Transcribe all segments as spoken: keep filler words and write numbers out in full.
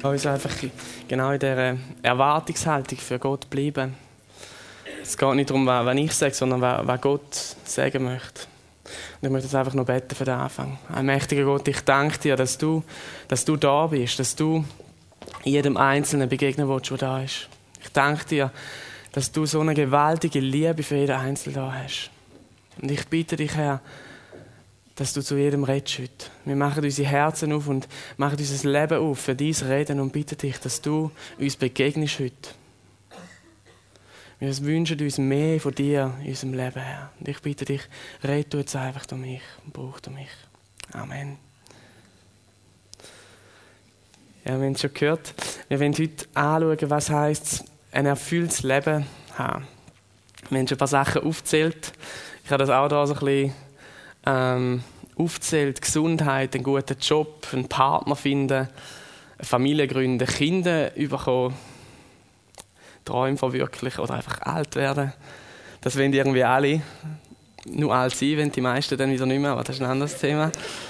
Uns einfach genau in dieser Erwartungshaltung für Gott bleiben. Es geht nicht darum, was ich sage, sondern was Gott sagen möchte. Und ich möchte jetzt einfach noch beten für den Anfang. Allmächtiger Gott, ich danke dir, dass du, dass du da bist, dass du jedem Einzelnen begegnen willst, der da ist. Ich danke dir, dass du so eine gewaltige Liebe für jeden Einzelnen da hast. Und ich bitte dich, Herr, dass du zu jedem redest heute. Wir machen unsere Herzen auf und machen unser Leben auf für dein Reden und bitten dich, dass du uns begegnest heute. Wir wünschen uns mehr von dir in unserem Leben, Herr. Und ich bitte dich, red du jetzt einfach durch mich und brauch du mich. Amen. Ja, wir haben es schon gehört. Wir wollen heute anschauen, was heisst, ein erfülltes Leben haben. Wir haben schon ein paar Sachen aufgezählt. Ich habe das auch da so ein bisschen ähm, aufgezählt. Gesundheit, einen guten Job, einen Partner finden, eine Familie gründen, Kinder bekommen, Träume verwirklichen oder einfach alt werden. Das wollen irgendwie alle. Nur alt sein, wenn die meisten dann wieder nicht mehr, aber das ist ein anderes Thema.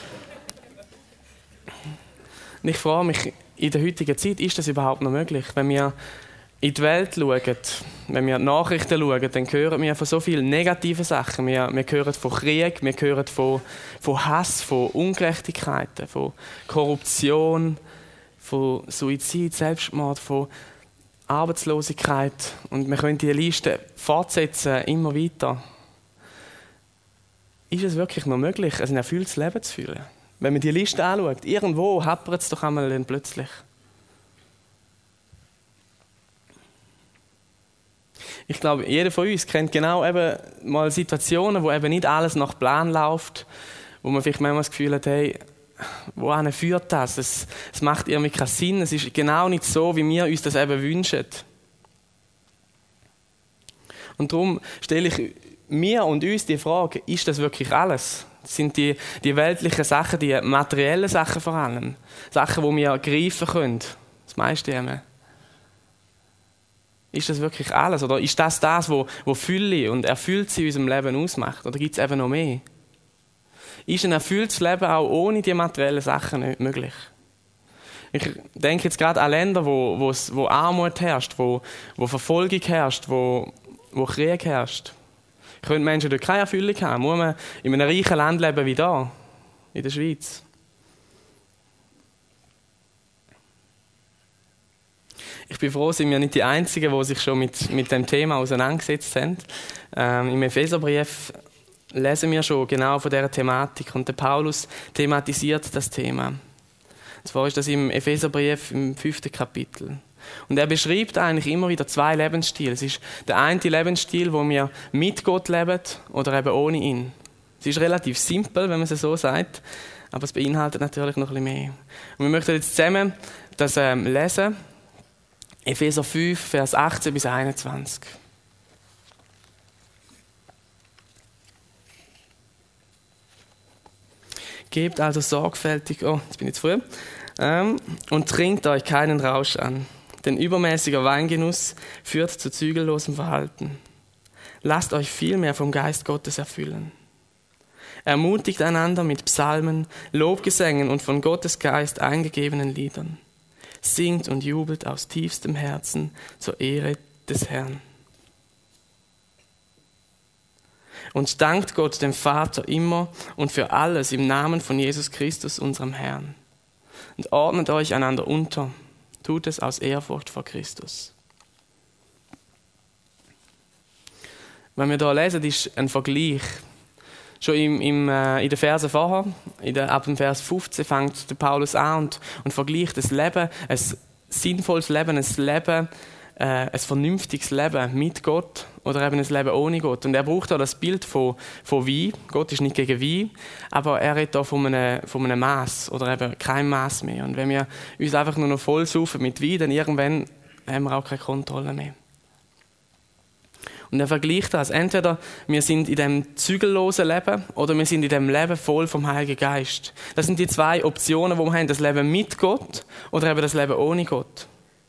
Und ich frage mich, in der heutigen Zeit, ist das überhaupt noch möglich? Wenn wir in die Welt schauen, wenn wir die Nachrichten schauen, dann hören wir von so vielen negativen Sachen. Wir, wir hören von Krieg, wir hören von, von Hass, von Ungerechtigkeiten, von Korruption, von Suizid, Selbstmord, von Arbeitslosigkeit. Und wir können diese Liste fortsetzen, immer weiter. Ist es wirklich noch möglich, ein erfülltes Leben zu führen? Wenn man die Liste anschaut, irgendwo hapert es doch einmal dann plötzlich. Ich glaube, jeder von uns kennt genau eben mal Situationen, wo eben nicht alles nach Plan läuft, wo man vielleicht manchmal das Gefühl hat, hey, wohin führt das? Es, es macht irgendwie keinen Sinn, es ist genau nicht so, wie wir uns das eben wünschen. Und darum stelle ich mir und uns die Frage, ist das wirklich alles? Sind die, die weltlichen Sachen, die materiellen Sachen vor allem, Sachen, die wir greifen können, das meiste eben. Ist das wirklich alles? Oder ist das das, was, was Fülle und Erfülltsein in unserem Leben ausmacht? Oder gibt es eben noch mehr? Ist ein erfülltes Leben auch ohne die materiellen Sachen nicht möglich? Ich denke jetzt gerade an Länder, wo, wo, wo Armut herrscht, wo, wo Verfolgung herrscht, wo, wo Krieg herrscht. Können Menschen dort keine Erfüllung haben? Muss man in einem reichen Land leben wie da, in der Schweiz? Ich bin froh, sind wir nicht die Einzigen, die sich schon mit, mit dem Thema auseinandergesetzt haben. Ähm, Im Epheserbrief lesen wir schon genau von dieser Thematik und der Paulus thematisiert das Thema. Und zwar ist das im Epheserbrief im fünften Kapitel. Und er beschreibt eigentlich immer wieder zwei Lebensstile. Es ist der eine Lebensstil, wo wir mit Gott leben oder eben ohne ihn. Es ist relativ simpel, wenn man es so sagt, aber es beinhaltet natürlich noch ein bisschen mehr. Und wir möchten jetzt zusammen das ähm, lesen. Epheser fünf, Vers achtzehn bis einundzwanzig. Gebt also sorgfältig, oh, jetzt bin ich zu früh, ähm, und trinkt euch keinen Rausch an, denn übermäßiger Weingenuss führt zu zügellosem Verhalten. Lasst euch vielmehr vom Geist Gottes erfüllen. Ermutigt einander mit Psalmen, Lobgesängen und von Gottes Geist eingegebenen Liedern. Singt und jubelt aus tiefstem Herzen zur Ehre des Herrn. Und dankt Gott, dem Vater, immer und für alles im Namen von Jesus Christus, unserem Herrn. Und ordnet euch einander unter. Tut es aus Ehrfurcht vor Christus. Wenn wir hier lesen, ist ein Vergleich. Schon im, im, äh, in den Versen vorher, in der, ab dem Vers fünfzehn, fängt der Paulus an und, und vergleicht das Leben, ein sinnvolles Leben, ein Leben, äh, ein vernünftiges Leben mit Gott oder eben ein Leben ohne Gott. Und er braucht da das Bild von, von Wein. Gott ist nicht gegen Wein, aber er redet da von einem, von einem Maß oder eben kein Maß mehr. Und wenn wir uns einfach nur noch voll saufen mit Wein, dann irgendwann haben wir auch keine Kontrolle mehr. Und er vergleicht das. Entweder wir sind in dem zügellosen Leben oder wir sind in dem Leben voll vom Heiligen Geist. Das sind die zwei Optionen, die wir haben. Das Leben mit Gott oder eben das Leben ohne Gott.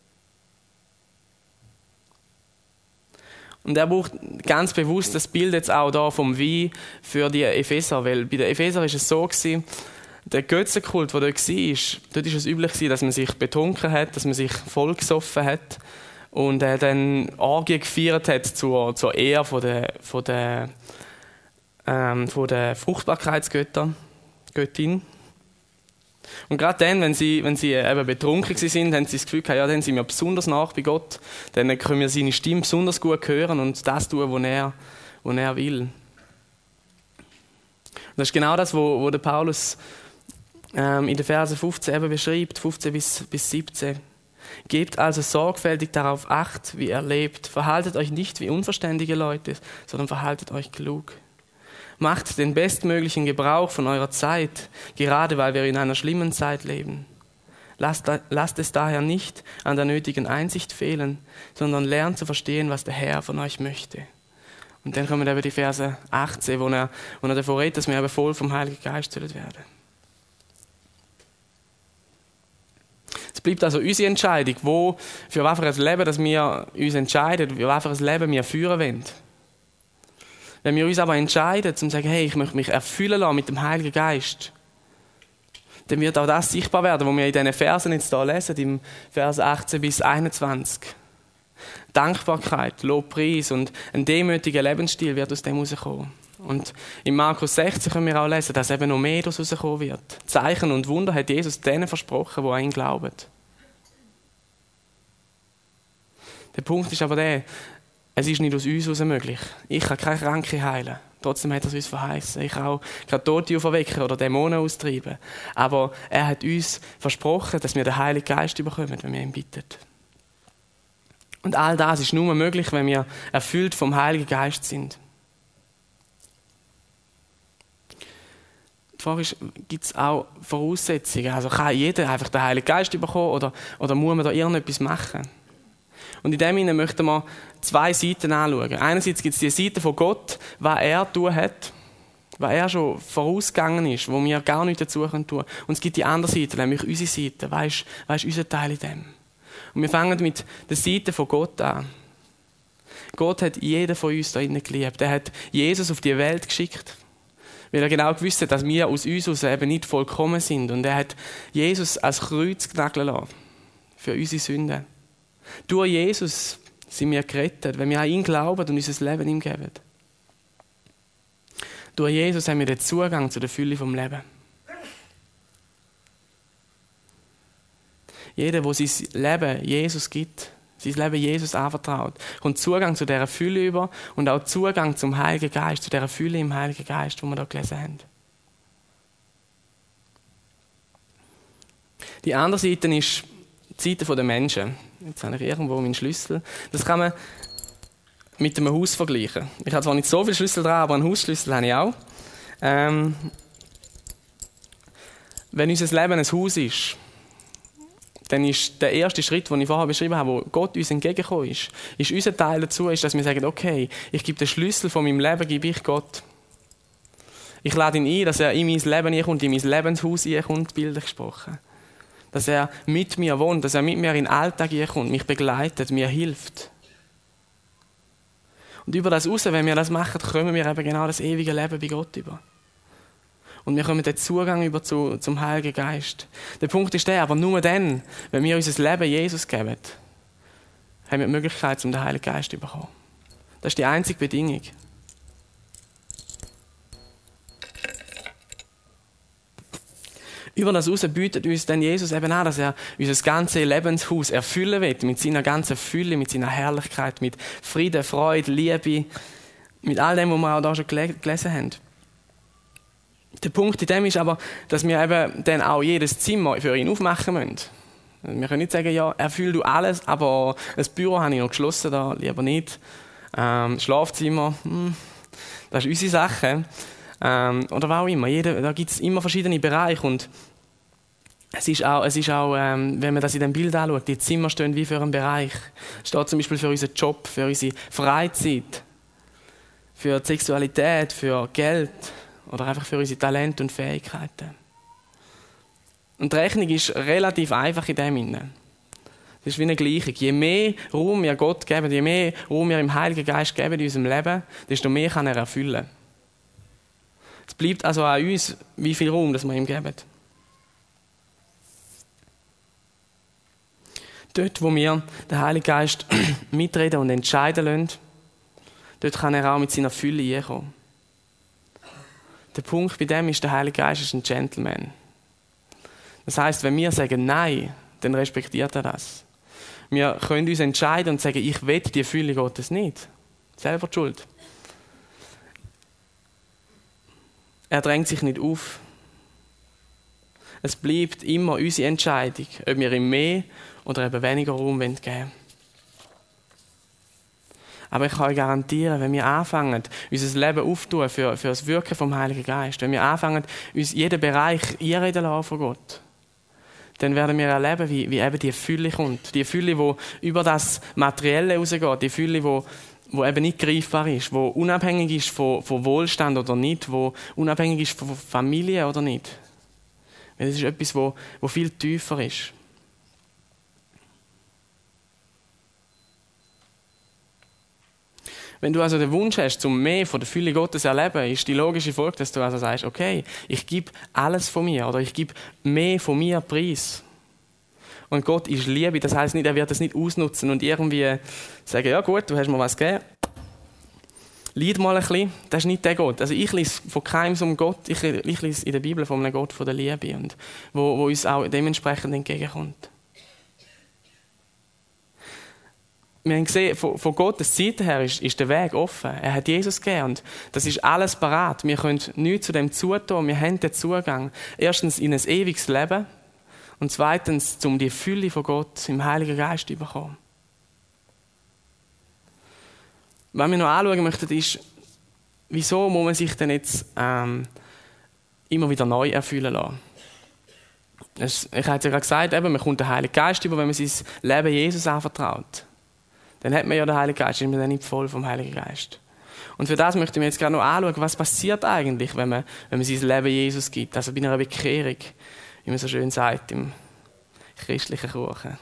Und er braucht ganz bewusst das Bild jetzt auch da vom Wein für die Epheser. Weil bei den Epheser war es so gewesen, Der Götzenkult, der dort war, dort war es üblich, dass man sich betrunken hat, dass man sich vollgesoffen hat und äh, dann Orgien gefeiert hat zur, zur Ehre von der, von der, ähm, von der Fruchtbarkeitsgöttin. Göttin. Und gerade dann, wenn sie, wenn sie eben betrunken sind, haben sie das Gefühl gehabt, ja, dann sind wir besonders nah bei Gott, dann können wir seine Stimme besonders gut hören und das tun, was er, was er will. Und das ist genau das, was, was der Paulus ähm, in den Versen fünfzehn eben beschreibt, fünfzehn bis, bis siebzehn. Gebt also sorgfältig darauf Acht, wie ihr lebt. Verhaltet euch nicht wie unverständige Leute, sondern verhaltet euch klug. Macht den bestmöglichen Gebrauch von eurer Zeit, gerade weil wir in einer schlimmen Zeit leben. Lasst, lasst es daher nicht an der nötigen Einsicht fehlen, sondern lernt zu verstehen, was der Herr von euch möchte. Und dann kommen eben die Verse achtzehn, wo er, wo er davor redet, dass wir eben voll vom Heiligen Geist werden sollen. Es bleibt also unsere Entscheidung, wo, für was für ein Leben dass wir uns entscheiden, für was für ein Leben wir führen wollen. Wenn wir uns aber entscheiden, um zu sagen, hey, ich möchte mich erfüllen lassen mit dem Heiligen Geist, dann wird auch das sichtbar werden, was wir in diesen Versen jetzt hier lesen, im Vers achtzehn bis einundzwanzig. Dankbarkeit, Lobpreis und ein demütiger Lebensstil wird aus dem herauskommen. Und in Markus sechzehn können wir auch lesen, dass eben noch mehr daraus herauskommen wird. Zeichen und Wunder hat Jesus denen versprochen, die an ihn glauben. Der Punkt ist aber der, es ist nicht aus uns heraus möglich. Ich kann keine Kranke heilen. Trotzdem hat er es uns verheißen. Ich kann auch keine Tote auferwecken oder Dämonen austreiben. Aber er hat uns versprochen, dass wir den Heiligen Geist bekommen, wenn wir ihn bitten. Und all das ist nur möglich, wenn wir erfüllt vom Heiligen Geist sind. Die Frage ist, gibt es auch Voraussetzungen? Also kann jeder einfach den Heiligen Geist bekommen oder, oder muss man da irgendetwas machen? Und in dem Sinne möchten wir zwei Seiten anschauen. Einerseits gibt es die Seite von Gott, was er tun hat, was er schon vorausgegangen ist, wo wir gar nichts dazu tun können. Und es gibt die andere Seite, nämlich unsere Seite. Was ist, was ist unser Teil in dem? Und wir fangen mit der Seite von Gott an. Gott hat jeden von uns da innen geliebt. Er hat Jesus auf die Welt geschickt, weil er genau gewusst hat, dass wir aus uns eben nicht vollkommen sind. Und er hat Jesus als Kreuz nageln lassen für unsere Sünden. Durch Jesus sind wir gerettet, wenn wir an ihn glauben und unser Leben ihm geben. Durch Jesus haben wir den Zugang zu der Fülle vom Leben. Jeder, der sein Leben Jesus gibt, sein Leben Jesus anvertraut, kommt Zugang zu dieser Fülle über und auch Zugang zum Heiligen Geist, zu dieser Fülle im Heiligen Geist, die wir hier gelesen haben. Die andere Seite ist die Seite der Menschen. Jetzt habe ich irgendwo meinen Schlüssel. Das kann man mit einem Haus vergleichen. Ich habe zwar nicht so viele Schlüssel dran, aber einen Hausschlüssel habe ich auch. Ähm, wenn unser Leben ein Haus ist, dann ist der erste Schritt, den ich vorher beschrieben habe, wo Gott uns entgegengekommen ist, ist unser Teil dazu, ist, dass wir sagen, okay, ich gebe den Schlüssel von meinem Leben, gebe ich Gott. Ich lade ihn ein, dass er in mein Leben hineinkommt, in mein Lebenshaus hineinkommt, bildlich gesprochen. Dass er mit mir wohnt, dass er mit mir in den Alltag hineinkommt, mich begleitet, mir hilft. Und über das raus, wenn wir das machen, kommen wir eben genau das ewige Leben bei Gott über. Und wir kommen den Zugang über zu, zum Heiligen Geist. Der Punkt ist der, aber nur dann, wenn wir unser Leben Jesus geben, haben wir die Möglichkeit, um den Heiligen Geist zu bekommen. Das ist die einzige Bedingung. Über das raus bietet uns dann Jesus eben an, dass er unser ganzes Lebenshaus erfüllen will, mit seiner ganzen Fülle, mit seiner Herrlichkeit, mit Frieden, Freude, Liebe, mit all dem, was wir auch da schon gelesen haben. Der Punkt in dem ist aber, dass wir eben dann auch jedes Zimmer für ihn aufmachen müssen. Wir können nicht sagen, ja, erfüll du alles, aber das Büro habe ich noch geschlossen, da lieber nicht. Ähm, Schlafzimmer, hm, das ist unsere Sache. Ähm, oder was auch immer. Jeder, da gibt es immer verschiedene Bereiche und es ist auch, es ist auch ähm, wenn man das in dem Bild anschaut, die Zimmer stehen wie für einen Bereich. Es steht zum Beispiel für unseren Job, für unsere Freizeit, für die Sexualität, für Geld oder einfach für unsere Talente und Fähigkeiten. Und die Rechnung ist relativ einfach in dem Sinne. Es ist wie eine Gleichung. Je mehr Raum wir Gott geben, je mehr Raum wir im Heiligen Geist geben in unserem Leben, desto mehr kann er erfüllen. Es bleibt also an uns, wie viel Raum das wir ihm geben. Dort, wo wir den Heiligen Geist mitreden und entscheiden lassen, dort kann er auch mit seiner Fülle reinkommen. Der Punkt bei dem ist, der Heilige Geist ist ein Gentleman. Das heisst, wenn wir sagen Nein, dann respektiert er das. Wir können uns entscheiden und sagen, ich will die Fülle Gottes nicht. Selber die Schuld. Er drängt sich nicht auf. Es bleibt immer unsere Entscheidung, ob wir ihm mehr oder eben weniger Raum geben wollen. Aber ich kann euch garantieren, wenn wir anfangen, unser Leben aufzutun für, für das Wirken vom Heiligen Geist, wenn wir anfangen, uns jeden Bereich einreden lassen von Gott, dann werden wir erleben, wie, wie eben die Fülle kommt. Die Fülle, die über das Materielle rausgeht, die Fülle, die wo eben nicht greifbar ist, wo unabhängig ist von, von Wohlstand oder nicht, wo unabhängig ist von Familie oder nicht. Weil das ist etwas, wo, wo viel tiefer ist. Wenn du also den Wunsch hast, zum mehr von der Fülle Gottes zu erleben, ist die logische Folge, dass du also sagst, okay, ich gebe alles von mir oder ich gebe mehr von mir preis. Und Gott ist Liebe, das heisst nicht, er wird das nicht ausnutzen und irgendwie sagen, ja gut, du hast mir was gegeben, leid mal ein bisschen, das ist nicht der Gott. Also ich lese von keinem so einem Gott, ich, ich lese in der Bibel von einem Gott von der Liebe, und wo, wo uns auch dementsprechend entgegenkommt. Wir haben gesehen, von, von Gottes Seite her ist, ist der Weg offen. Er hat Jesus gegeben und das ist alles parat. Wir können nichts zu dem zutun, wir haben den Zugang. Erstens in ein ewiges Leben und zweitens, um die Fülle von Gott im Heiligen Geist zu bekommen. Was wir noch anschauen möchten, ist, wieso muss man sich denn jetzt ähm, immer wieder neu erfüllen lassen? Das, ich habe es ja gerade gesagt, eben, man kommt den Heiligen Geist über, wenn man sein Leben Jesus anvertraut. Dann hat man ja den Heiligen Geist, ist man dann nicht voll vom Heiligen Geist. Und für das möchten wir jetzt gerade noch anschauen, was passiert eigentlich, wenn man, wenn man sein Leben Jesus gibt. Also bei einer Bekehrung, wie man so schön sagt im christlichen Kuchen.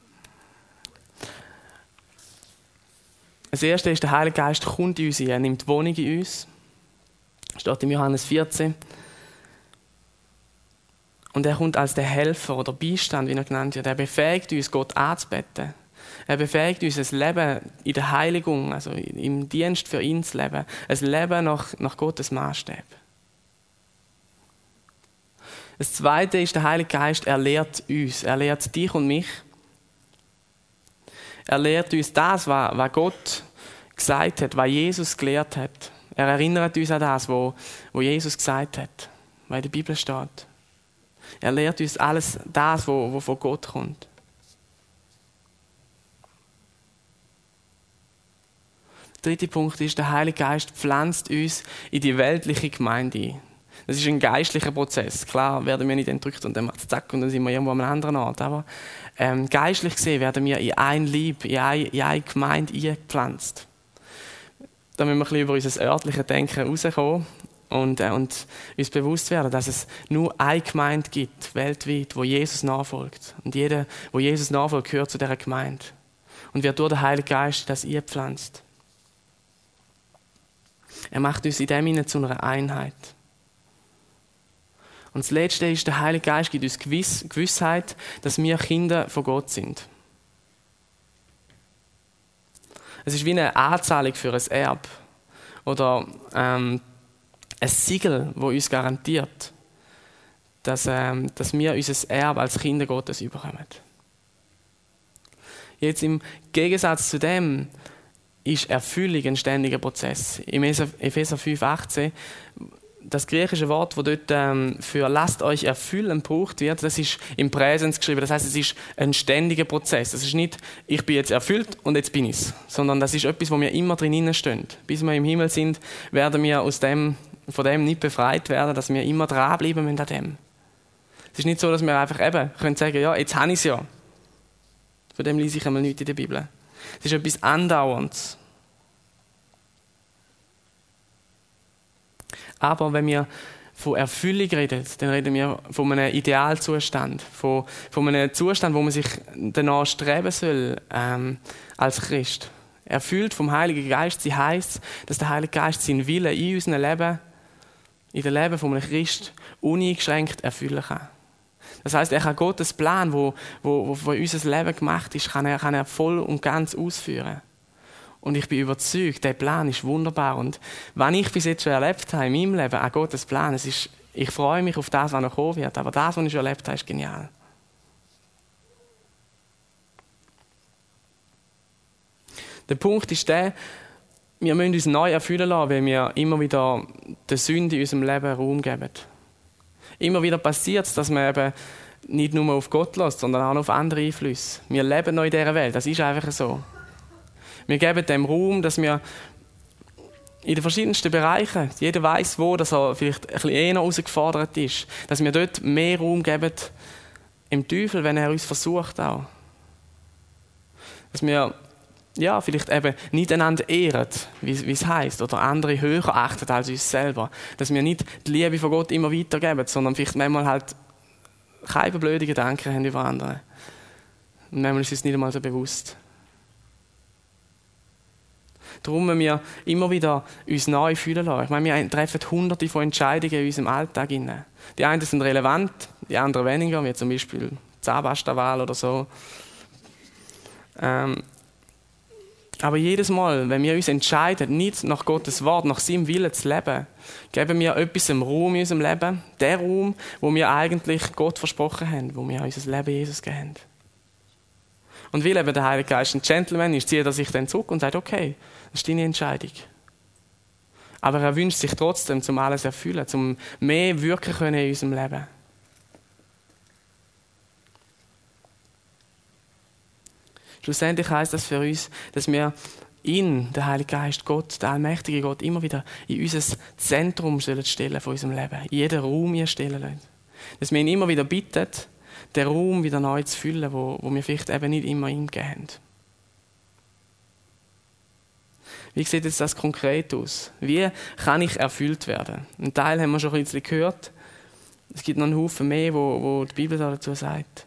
Das Erste ist, der Heilige Geist kommt in uns ein, er nimmt Wohnung in uns. Das steht im Johannes vierzehn. Und er kommt als der Helfer oder Beistand, wie er genannt wird. Er befähigt uns, Gott anzubeten. Er befähigt uns, ein Leben in der Heiligung, also im Dienst für ihn zu leben. Ein Leben nach, nach Gottes Maßstab. Das Zweite ist, der Heilige Geist, er lehrt uns, er lehrt dich und mich. Er lehrt uns das, was, was Gott gesagt hat, was Jesus gelehrt hat. Er erinnert uns an das, was, was Jesus gesagt hat, was in der Bibel steht. Er lehrt uns alles das, was, was von Gott kommt. Der dritte Punkt ist, der Heilige Geist pflanzt uns in die weltliche Gemeinde ein. Das ist ein geistlicher Prozess. Klar werden wir nicht entrückt und dann macht es zack und dann sind wir irgendwo an einem anderen Ort. Aber ähm, geistlich gesehen werden wir in ein Lieb, in eine, in eine Gemeinde eingepflanzt. Da müssen wir ein bisschen über unser örtliches Denken rauskommen und, äh, und uns bewusst werden, dass es nur eine Gemeinde gibt, weltweit, wo Jesus nachfolgt. Und jeder, wo Jesus nachfolgt, gehört zu dieser Gemeinde. Und wird durch den Heiligen Geist das eingepflanzt. Er macht uns in dem Sinne zu einer Einheit. Und das Letzte ist, der Heilige Geist gibt uns Gewiss, Gewissheit, dass wir Kinder von Gott sind. Es ist wie eine Anzahlung für ein Erbe oder ähm, ein Siegel, das uns garantiert, dass, ähm, dass wir unser Erbe als Kinder Gottes bekommen. Jetzt im Gegensatz zu dem ist Erfüllung ein ständiger Prozess. Im Epheser fünf achtzehn, das griechische Wort, das dort ähm, für «lasst euch erfüllen» gebraucht wird, das ist im Präsens geschrieben. Das heißt, es ist ein ständiger Prozess. Es ist nicht, ich bin jetzt erfüllt und jetzt bin ich es, sondern das ist etwas, wo wir immer drin stehen. Bis wir im Himmel sind, werden wir aus dem, von dem nicht befreit werden, dass wir immer dranbleiben müssen an dem. Es ist nicht so, dass wir einfach eben können sagen, ja, jetzt habe ich es ja. Von dem lese ich einmal nichts in der Bibel. Es ist etwas Andauerndes. Aber wenn wir von Erfüllung reden, dann reden wir von einem Idealzustand, von, von einem Zustand, wo man sich danach streben soll ähm, als Christ. Erfüllt vom Heiligen Geist, sie heisst, dass der Heilige Geist seinen Willen in unserem Leben, in dem Leben von einem Christ, uneingeschränkt erfüllen kann. Das heißt, er kann Gottes Plan, wo, wo, wo für unser Leben gemacht ist, kann er, kann er voll und ganz ausführen. Und ich bin überzeugt, der Plan ist wunderbar. Und was ich bis jetzt schon erlebt habe in meinem Leben, an Gottes Plan, es ist, ich freue mich auf das, was noch kommen wird. Aber das, was ich schon erlebt habe, ist genial. Der Punkt ist der, wir müssen uns neu erfüllen lassen, weil wir immer wieder der Sünde in unserem Leben Raum geben. Immer wieder passiert es, dass man eben nicht nur auf Gott lässt, sondern auch auf andere Einflüsse. Wir leben noch in dieser Welt, das ist einfach so. Wir geben dem Raum, dass wir in den verschiedensten Bereichen, jeder weiß wo, dass er vielleicht ein bisschen eher herausgefordert ist, dass wir dort mehr Raum geben im Teufel, wenn er uns versucht auch. Dass wir ja, vielleicht eben nicht einander ehren, wie es heisst, oder andere höher achten als uns selber. Dass wir nicht die Liebe von Gott immer weitergeben, sondern vielleicht manchmal halt keine blöden Gedanken haben über andere. Und manchmal ist es nicht einmal so bewusst. Darum müssen wir immer wieder uns neu fühlen lassen. Ich meine, wir treffen hunderte von Entscheidungen in unserem Alltag. Die einen sind relevant, die anderen weniger, wie zum Beispiel Zahnpasta-Wahl oder so. Ähm, aber jedes Mal, wenn wir uns entscheiden, nicht nach Gottes Wort, nach seinem Willen zu leben, geben wir etwas im Raum in unserem Leben, der Raum, wo wir eigentlich Gott versprochen haben, wo wir unser Leben Jesus gegeben haben. Und weil eben der Heilige Geist ein Gentleman ist, zieht er sich dann zurück und sagt, okay, das ist deine Entscheidung. Aber er wünscht sich trotzdem, zum alles erfüllen, zum mehr wirken können in unserem Leben. Schlussendlich heisst das für uns, dass wir ihn, den Heiligen Geist, Gott, der allmächtige Gott, immer wieder in unser Zentrum stellen sollen von unserem Leben. In jeden Raum hier stellen lassen. Dass wir ihn immer wieder bitten, den Raum wieder neu zu füllen, wo, wo wir vielleicht eben nicht immer ihm gegeben haben. Wie sieht jetzt das konkret aus? Wie kann ich erfüllt werden? Ein Teil haben wir schon ein bisschen gehört. Es gibt noch einen Haufen mehr, wo, wo die Bibel dazu sagt.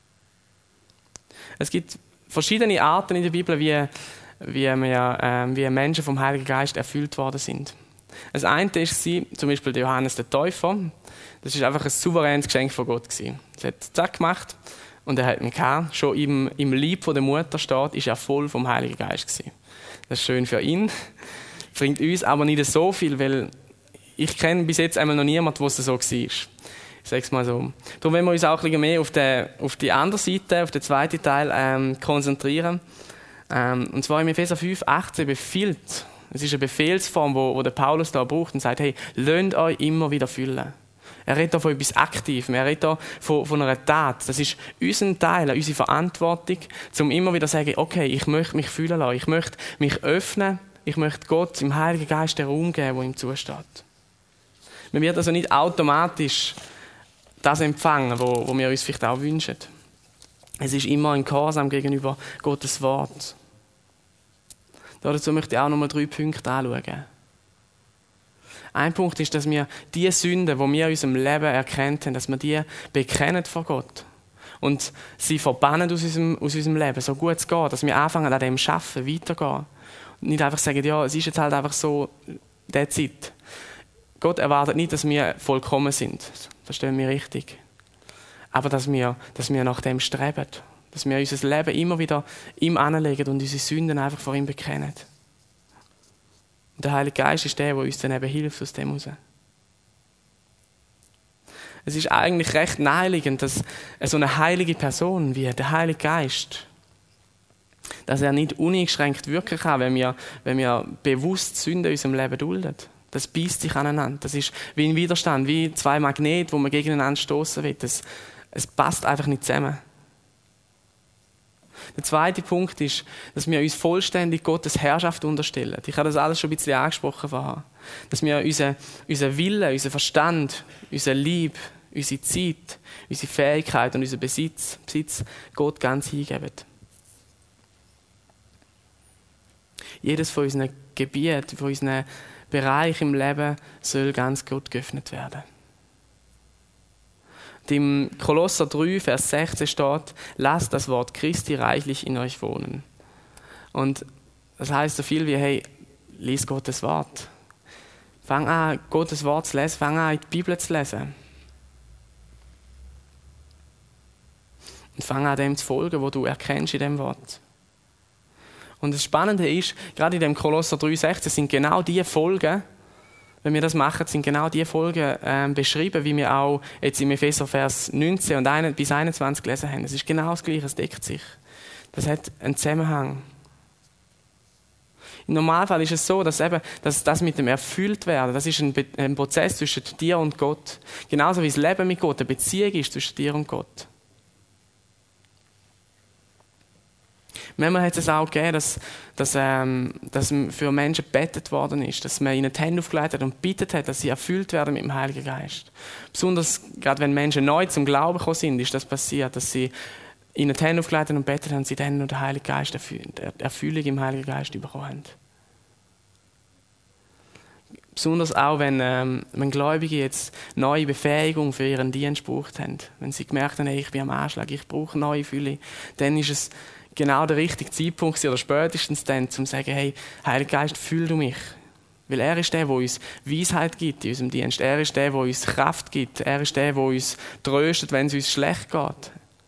Es gibt verschiedene Arten in der Bibel, wie, wie, wir, äh, wie Menschen vom Heiligen Geist erfüllt worden sind. Das eine war zum Beispiel der Johannes der Täufer. Das war einfach ein souveränes Geschenk von Gott. Er hat zack gemacht und er hat ihn gehabt. Schon im, im Leib der Mutter steht, ist er voll vom Heiligen Geist gewesen. Das ist schön für ihn. Bringt uns aber nicht so viel, weil ich kenne bis jetzt einmal noch niemanden, der so war. Ich sage es mal so. Darum wollen wir uns auch ein bisschen mehr auf die, auf die andere Seite, auf den zweiten Teil ähm, konzentrieren. Ähm, und zwar im Epheser fünf, achtzehn befiehlt. Es ist eine Befehlsform, wo, wo der Paulus da braucht und sagt, hey, lasst euch immer wieder füllen. Er redet da von etwas Aktivem, er redet da von, von einer Tat. Das ist unser Teil, unsere Verantwortung, um immer wieder zu sagen, okay, ich möchte mich fühlen lassen, ich möchte mich öffnen, ich möchte Gott im Heiligen Geist den Raum geben, der ihm zusteht. Man wird also nicht automatisch das empfangen, wo, wo wir uns vielleicht auch wünschen. Es ist immer ein Gehorsam gegenüber Gottes Wort. Dazu möchte ich auch nochmal drei Punkte anschauen. Ein Punkt ist, dass wir die Sünden, die wir in unserem Leben erkannt haben, dass wir die bekennen vor Gott. Und sie verbannen aus unserem, aus unserem Leben, so gut es geht, dass wir anfangen, an dem zu arbeiten, weitergehen. Und nicht einfach sagen, ja, es ist jetzt halt einfach so, der Zeit. Gott erwartet nicht, dass wir vollkommen sind. Verstehen wir richtig. Aber dass wir, dass wir nach dem streben. Dass wir unser Leben immer wieder ihm anlegen und unsere Sünden einfach vor ihm bekennen. Und der Heilige Geist ist der, der uns dann eben hilft aus dem heraus. Es ist eigentlich recht naheliegend, dass so eine heilige Person wie der Heilige Geist, dass er nicht uneingeschränkt wirken kann, wenn wir, wenn wir bewusst Sünden in unserem Leben dulden. Das beißt sich aneinander. Das ist wie ein Widerstand, wie zwei Magnete, wo man gegeneinander stoßen will. Das, es passt einfach nicht zusammen. Der zweite Punkt ist, dass wir uns vollständig Gottes Herrschaft unterstellen. Ich habe das alles schon ein bisschen angesprochen vorher. Dass wir unseren unser Wille, unseren Verstand, unsere Liebe, unsere Zeit, unsere Fähigkeit und unseren Besitz, Besitz Gott ganz hingeben. Jedes von unseren Gebieten, von unseren Bereichen im Leben soll ganz Gott geöffnet werden. Im Kolosser drei, Vers sechzehn steht, lasst das Wort Christi reichlich in euch wohnen. Und das heisst so viel wie, hey, lies Gottes Wort. Fang an, Gottes Wort zu lesen, fang an, die Bibel zu lesen. Und fang an, dem zu folgen, wo du erkennst in dem Wort. Und das Spannende ist, gerade in dem Kolosser drei sechzehn sind genau die Folgen, wenn wir das machen, sind genau die Folgen ähm, beschrieben, wie wir auch jetzt im Epheser Vers neunzehn und ein, bis einundzwanzig gelesen haben. Es ist genau das Gleiche, es deckt sich. Das hat einen Zusammenhang. Im Normalfall ist es so, dass eben, dass das mit dem Erfülltwerden, das ist ein, Be- ein Prozess zwischen dir und Gott. Genauso wie das Leben mit Gott eine Beziehung ist zwischen dir und Gott. Manchmal hat es auch gegeben, dass, dass, ähm, dass für Menschen gebetet worden ist, dass man ihnen die Hände aufgelegt hat und bittet hat, dass sie erfüllt werden mit dem Heiligen Geist. Besonders, gerade wenn Menschen neu zum Glauben gekommen sind, ist das passiert, dass sie ihnen die Hände aufgelegt haben und betet haben und sie dann noch den Heiligen Geist, Erfüllung im Heiligen Geist bekommen haben. Besonders auch, wenn, ähm, wenn Gläubige jetzt neue Befähigung für ihren Dienst gebraucht haben. Wenn sie gemerkt haben, hey, ich bin am Anschlag, ich brauche neue Fülle, dann ist es genau der richtige Zeitpunkt oder spätestens dann, um zu sagen, hey, Heiliger Geist, füll du mich. Weil er ist der, der uns Weisheit gibt in unserem Dienst. Er ist der, der uns Kraft gibt. Er ist der, der uns tröstet, wenn es uns schlecht geht.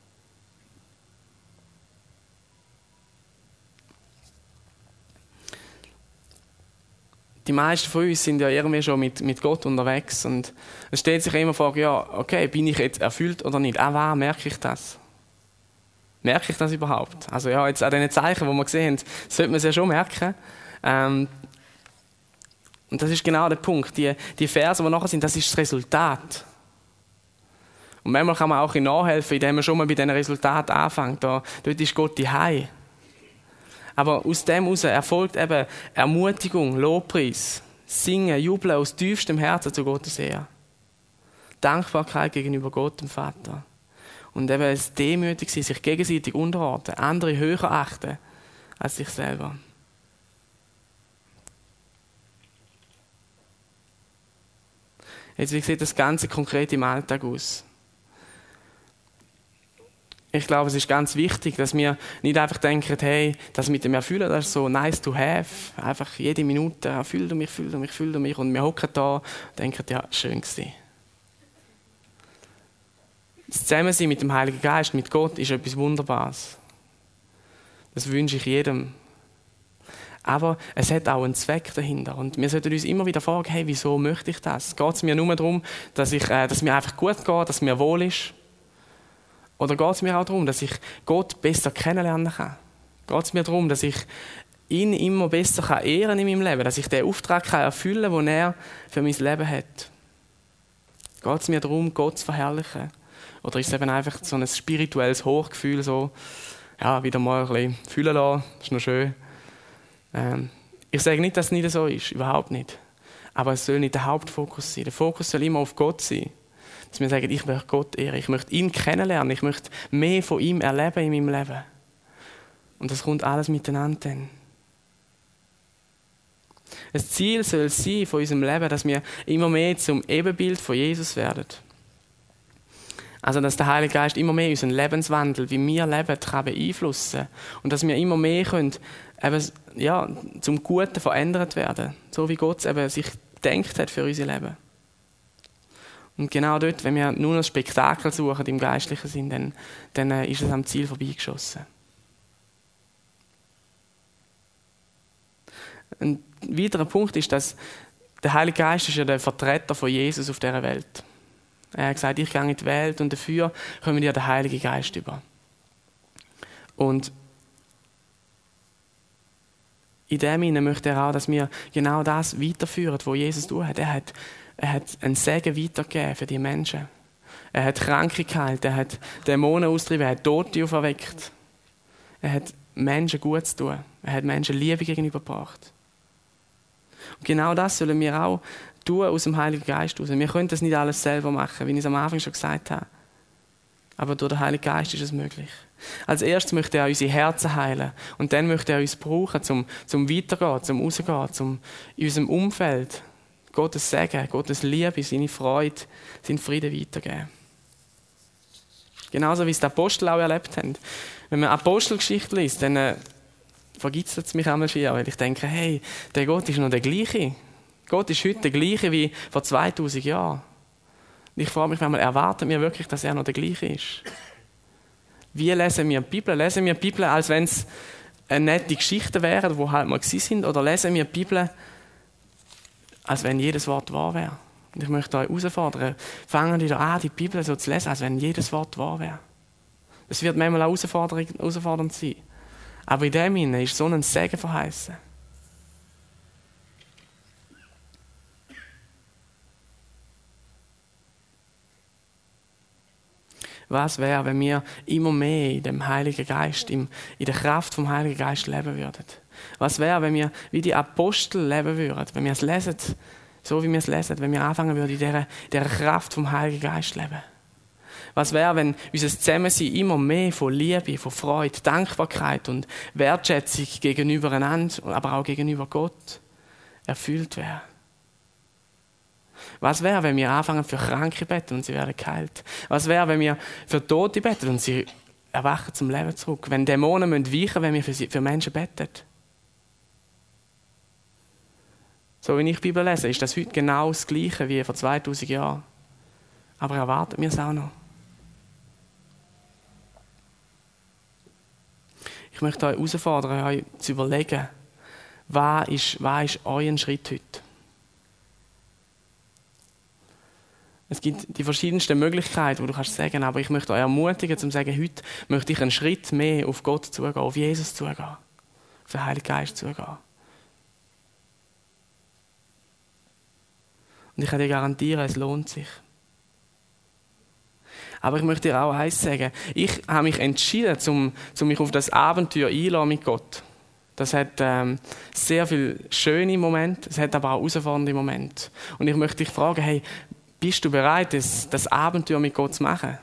Die meisten von uns sind ja irgendwie schon mit, mit Gott unterwegs und es stellt sich immer die Frage, ja, okay, bin ich jetzt erfüllt oder nicht? Auch wann merke ich das? Merke ich das überhaupt? Also ja, jetzt an diesen Zeichen, die wir gesehen haben, sollte man es ja schon merken. Ähm, und das ist genau der Punkt. Die, die Verse, die nachher sind, das ist das Resultat. Und manchmal kann man auch in nachhelfen, indem man schon mal bei diesen Resultaten anfängt. Da, dort ist Gott die Hei. Aber aus dem heraus erfolgt eben Ermutigung, Lobpreis, Singen, Jubeln aus tiefstem Herzen zu Gottes Ehre. Dankbarkeit gegenüber Gott, dem Vater. Und eben es demütig sein, sich gegenseitig unterordnen, andere höher achten als sich selber. Jetzt, wie sieht das Ganze konkret im Alltag aus? Ich glaube, es ist ganz wichtig, dass wir nicht einfach denken, hey, das mit dem Erfüllen, das ist so nice to have. Einfach jede Minute, erfüll du mich, füll du mich, füll du mich. Und wir hocken da und denken, ja, schön gewesen. Das Zusammensein mit dem Heiligen Geist, mit Gott, ist etwas Wunderbares. Das wünsche ich jedem. Aber es hat auch einen Zweck dahinter. Und wir sollten uns immer wieder fragen, hey, wieso möchte ich das? Geht es mir nur darum, dass, ich, äh, dass mir einfach gut geht, dass mir wohl ist? Oder geht es mir auch darum, dass ich Gott besser kennenlernen kann? Geht es mir darum, dass ich ihn immer besser kann ehren in meinem Leben, dass ich den Auftrag kann erfüllen kann, den er für mein Leben hat? Geht es mir darum, Gott zu verherrlichen? Oder ist es eben einfach so ein spirituelles Hochgefühl, so, ja, wieder mal ein bisschen fühlen lassen, ist noch schön. Ähm, ich sage nicht, dass es nicht so ist, überhaupt nicht. Aber es soll nicht der Hauptfokus sein. Der Fokus soll immer auf Gott sein. Dass wir sagen, ich möchte Gott ehren, ich möchte ihn kennenlernen, ich möchte mehr von ihm erleben in meinem Leben. Und das kommt alles miteinander dann. Das Ziel soll sein von unserem Leben, dass wir immer mehr zum Ebenbild von Jesus werden. Also, dass der Heilige Geist immer mehr unseren Lebenswandel, wie wir leben, kann beeinflussen. Und dass wir immer mehr können, eben, ja, zum Guten verändert werden. So wie Gott eben sich gedacht hat für unser Leben. Und genau dort, wenn wir nur ein Spektakel suchen im geistlichen Sinn, dann, dann äh, ist es am Ziel vorbeigeschossen. Ein weiterer Punkt ist, dass der Heilige Geist ist ja der Vertreter von Jesus auf dieser Welt. Er hat gesagt, ich gehe in die Welt und dafür kommen wir den Heiligen Geist über. Und in dem Sinne möchte er auch, dass wir genau das weiterführen, was Jesus tut hat. Er hat, er hat einen Segen weitergegeben für die Menschen. Er hat Kranke geheilt, er hat Dämonen austrieben, er hat Tote auferweckt. Er hat Menschen gut zu tun. Er hat Menschen Liebe gegenübergebracht. Und genau das sollen wir auch tun aus dem Heiligen Geist raus. Wir können das nicht alles selber machen, wie ich es am Anfang schon gesagt habe. Aber durch den Heiligen Geist ist es möglich. Als erstes möchte er unsere Herzen heilen. Und dann möchte er uns brauchen, zum, zum Weitergehen, zum Rausgehen, zum in unserem Umfeld Gottes Segen, Gottes Liebe, seine Freude, seinen Frieden weitergeben. Genauso wie es die Apostel auch erlebt haben. Wenn man Apostelgeschichte liest, dann äh, vergitzt es mich einmal schier, weil ich denke, hey, der Gott ist noch der gleiche. Gott ist heute der gleiche wie vor zweitausend Jahren. Und ich frage mich manchmal, erwartet mir wirklich, dass er noch der gleiche ist? Wie lesen wir die Bibel? Lesen wir die Bibel, als wenn es eine nette Geschichte wären, wo halt mal gewesen sind, oder lesen wir die Bibel, als wenn jedes Wort wahr wäre? Und ich möchte euch herausfordern, fangen wieder an, die Bibel so zu lesen, als wenn jedes Wort wahr wäre. Es wird manchmal auch herausfordernd sein. Aber in dem Sinne ist so ein Segen verheißen. Was wäre, wenn wir immer mehr in dem Heiligen Geist, in der Kraft vom Heiligen Geist leben würden? Was wäre, wenn wir wie die Apostel leben würden, wenn wir es lesen, so wie wir es lesen, wenn wir anfangen würden, in dieser, dieser Kraft vom Heiligen Geist leben? Was wäre, wenn unser Zusammensein immer mehr von Liebe, von Freude, Dankbarkeit und Wertschätzung gegenüber einander, aber auch gegenüber Gott erfüllt wäre? Was wäre, wenn wir anfangen für Kranke beten und sie werden geheilt? Was wäre, wenn wir für Tote beten und sie erwachen zum Leben zurück? Wenn Dämonen weichen müssen, wenn wir für, sie, für Menschen beten? So wie ich die Bibel lese, ist das heute genau das Gleiche wie vor zweitausend Jahren. Aber erwartet mir es auch noch. Ich möchte euch herausfordern, euch zu überlegen, was ist, was ist euer Schritt heute? Es gibt die verschiedensten Möglichkeiten, die du kannst sagen, aber ich möchte euch ermutigen, zu sagen, heute möchte ich einen Schritt mehr auf Gott zugehen, auf Jesus zugehen, auf den Heiligen Geist zugehen. Und ich kann dir garantieren, es lohnt sich. Aber ich möchte dir auch eins sagen, ich habe mich entschieden, um, um mich auf das Abenteuer einzulassen mit Gott. Das hat ähm, sehr viele schöne Momente, es hat aber auch herausfordernde Momente. Und ich möchte dich fragen, hey, bist du bereit, das, das Abenteuer mit Gott zu machen?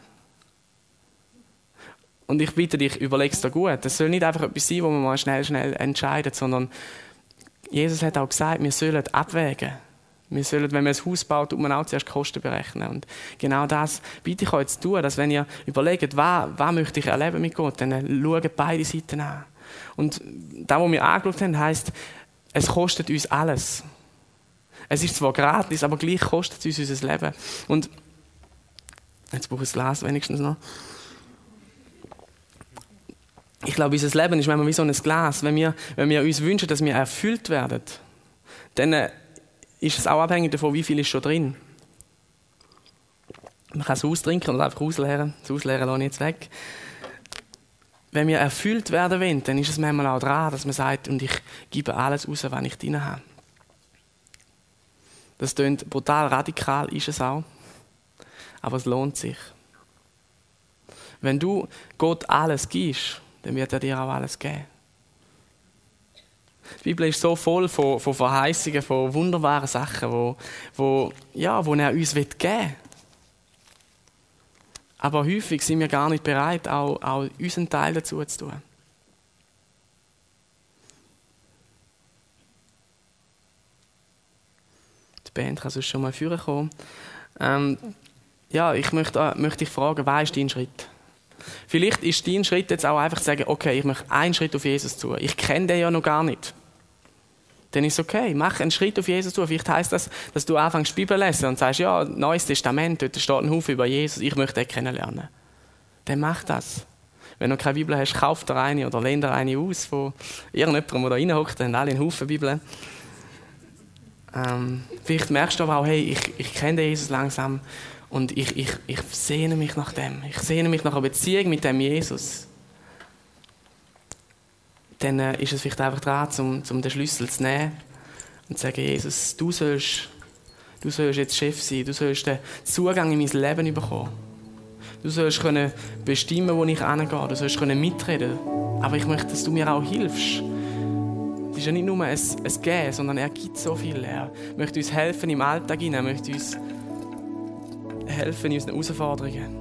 Und ich bitte dich, überleg es dir gut. Das soll nicht einfach etwas sein, wo man mal schnell, schnell entscheidet, sondern Jesus hat auch gesagt, wir sollen abwägen. Wir sollen, wenn man ein Haus baut, tut man auch zuerst Kosten berechnen. Und genau das bitte ich euch zu tun, dass wenn ihr überlegt, was, was möchte ich erleben mit Gott, dann schaut beide Seiten an. Und das, was wir angeschaut haben, heisst, es kostet uns alles. Es ist zwar gratis, aber gleich kostet es uns unser Leben. Und jetzt brauche ich das Glas wenigstens noch. Ich glaube, unser Leben ist manchmal wie so ein Glas. Wenn wir, wenn wir uns wünschen, dass wir erfüllt werden, dann ist es auch abhängig davon, wie viel ist schon drin. Man kann es austrinken oder einfach ausleeren. Das Ausleeren lasse ich jetzt weg. Wenn wir erfüllt werden wollen, dann ist es manchmal auch dran, dass man sagt, und ich gebe alles raus, was ich drin habe. Das klingt brutal radikal, ist es auch. Aber es lohnt sich. Wenn du Gott alles gibst, dann wird er dir auch alles geben. Die Bibel ist so voll von, von Verheißungen, von wunderbaren Sachen, wo, wo, ja, wo er uns geben will. Aber häufig sind wir gar nicht bereit, auch, auch unseren Teil dazu zu tun. Die Band kann sonst schon mal führen kommen. Ähm, ja, ich möchte, möchte dich fragen, was ist dein Schritt? Vielleicht ist dein Schritt jetzt auch einfach zu sagen, okay, ich möchte einen Schritt auf Jesus zu. Ich kenne den ja noch gar nicht. Dann ist es okay, mach einen Schritt auf Jesus zu. Vielleicht heisst das, dass du anfängst die Bibel zu lesen und sagst, ja, Neues Testament, dort steht ein Haufen über Jesus, ich möchte den kennenlernen. Dann mach das. Wenn du keine Bibel hast, kauf dir eine oder lehn dir eine aus von irgendjemandem, der da reinhockt, dann haben alle einen Haufen Bibeln. Ähm, vielleicht merkst du aber auch, hey, ich, ich kenne den Jesus langsam und ich, ich, ich sehne mich nach dem. Ich sehne mich nach einer Beziehung mit dem Jesus. Dann äh, ist es vielleicht einfach dran, um, um den Schlüssel zu nehmen und zu sagen, Jesus, du sollst, du sollst jetzt Chef sein, du sollst den Zugang in mein Leben bekommen. Du sollst können bestimmen, wo ich hingehe, du sollst können mitreden. Aber ich möchte, dass du mir auch hilfst. Es ist ja nicht nur ein, ein Geben, sondern er gibt so viel. Er möchte uns helfen im Alltag, er möchte uns helfen in unseren Herausforderungen.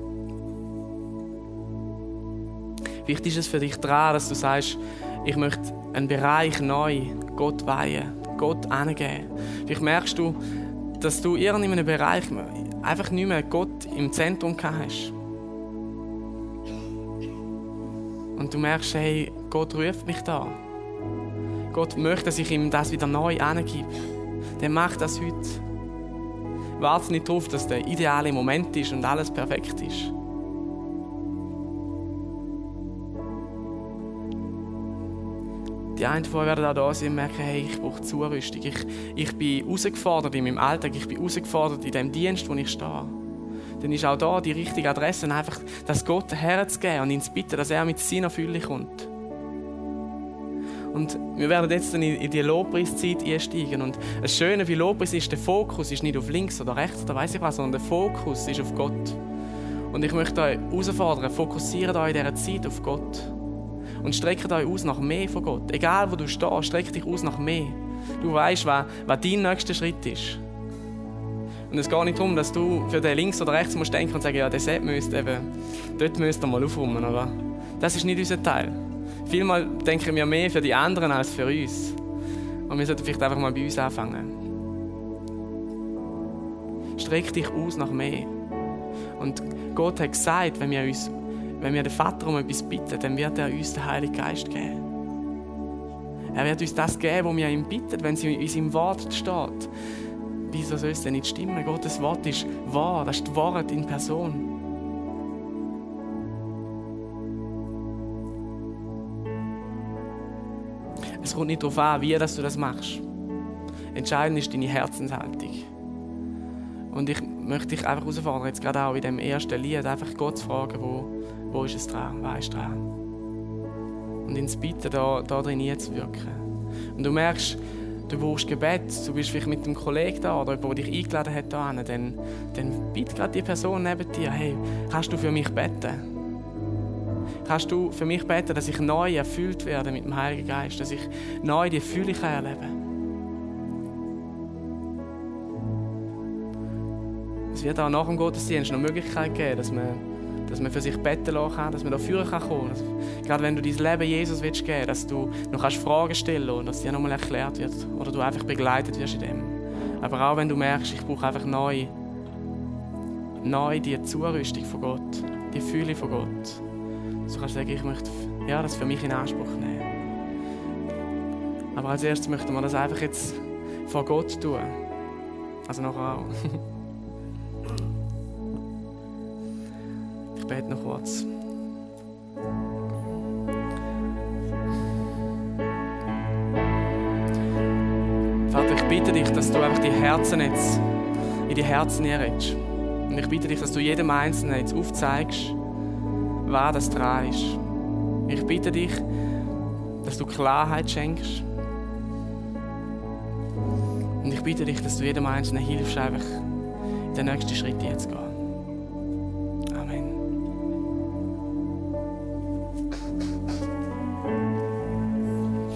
Vielleicht ist es für dich dran, dass du sagst, ich möchte einen Bereich neu Gott weihen, Gott angeben. Vielleicht merkst du, dass du in irgendeinem Bereich einfach nicht mehr Gott im Zentrum hast. Und du merkst, hey, Gott ruft mich da. Gott möchte, dass ich ihm das wieder neu angebe. Dann mach das heute. Warte nicht darauf, dass der ideale Moment ist und alles perfekt ist. Die einen von euch werden auch da sein und merken, hey, ich brauche Zurüstung. Ich, ich bin herausgefordert in meinem Alltag, ich bin herausgefordert in dem Dienst, wo ich stehe. Dann ist auch da die richtige Adresse, einfach das Gott herzugeben und ihn zu bitten, dass er mit seiner Fülle kommt. Und wir werden jetzt dann in die Lobpreiszeit einsteigen. Und das Schöne bei Lobpreis ist, der Fokus ist nicht auf links oder rechts oder weiss ich was, sondern der Fokus ist auf Gott. Und ich möchte euch herausfordern, fokussiert euch in dieser Zeit auf Gott. Und streckt euch aus nach mehr von Gott. Egal wo du stehst, streck dich aus nach mehr. Du weißt, was, was dein nächster Schritt ist. Und es geht nicht darum, dass du für den links oder rechts musst denken und sagen, ja, der Sepp müsste eben, dort müsst ihr mal aufräumen. Aber das ist nicht unser Teil. Vielmal denken wir mehr für die anderen als für uns. Und wir sollten vielleicht einfach mal bei uns anfangen. Streck dich aus nach mehr. Und Gott hat gesagt, wenn wir, uns, wenn wir den Vater um etwas bitten, dann wird er uns den Heiligen Geist geben. Er wird uns das geben, was wir ihm bitten, wenn es in seinem Wort steht. Wieso soll es denn nicht stimmen? Gottes Wort ist wahr, das ist die Wahrheit in Person. Es kommt nicht darauf an, wie dass du das machst. Entscheidend ist deine Herzenshaltung. Und ich möchte dich einfach herausfordern, jetzt gerade auch in dem ersten Lied, einfach Gott zu fragen, wo, wo ist es dran, was ist dran. Und ihn zu bitten, da, da drin einzuwirken. Und du merkst, du brauchst Gebet, du bist vielleicht mit einem Kollegen da oder jemand, der dich eingeladen hat, da hin, dann, dann bitte gerade die Person neben dir, hey, kannst du für mich beten? Kannst du für mich beten, dass ich neu erfüllt werde mit dem Heiligen Geist, dass ich neu die Fülle erleben kann? Es wird auch nach dem Gottesdienst noch Möglichkeit geben, dass man, dass man für sich beten lassen kann, dass man dafür kommen kann. Dass, gerade wenn du dein Leben Jesus willst geben, dass du noch Fragen stellen kannst und dass dir nochmal erklärt wird oder du einfach begleitet wirst in dem. Aber auch wenn du merkst, ich brauche einfach neu, neu die Zurüstung von Gott, die Fülle von Gott. Du kannst sagen, ich möchte ja, das für mich in Anspruch nehmen. Aber als erstes möchten wir das einfach jetzt vor Gott tun. Also nachher auch. Ich bete noch kurz. Vater, ich bitte dich, dass du einfach die Herzen jetzt in die Herzen hineinredest. Und ich bitte dich, dass du jedem Einzelnen jetzt aufzeigst, was das dran ist. Ich bitte dich, dass du Klarheit schenkst. Und ich bitte dich, dass du jedem Einzelnen hilfst, einfach in den nächsten Schritt jetzt zu gehen.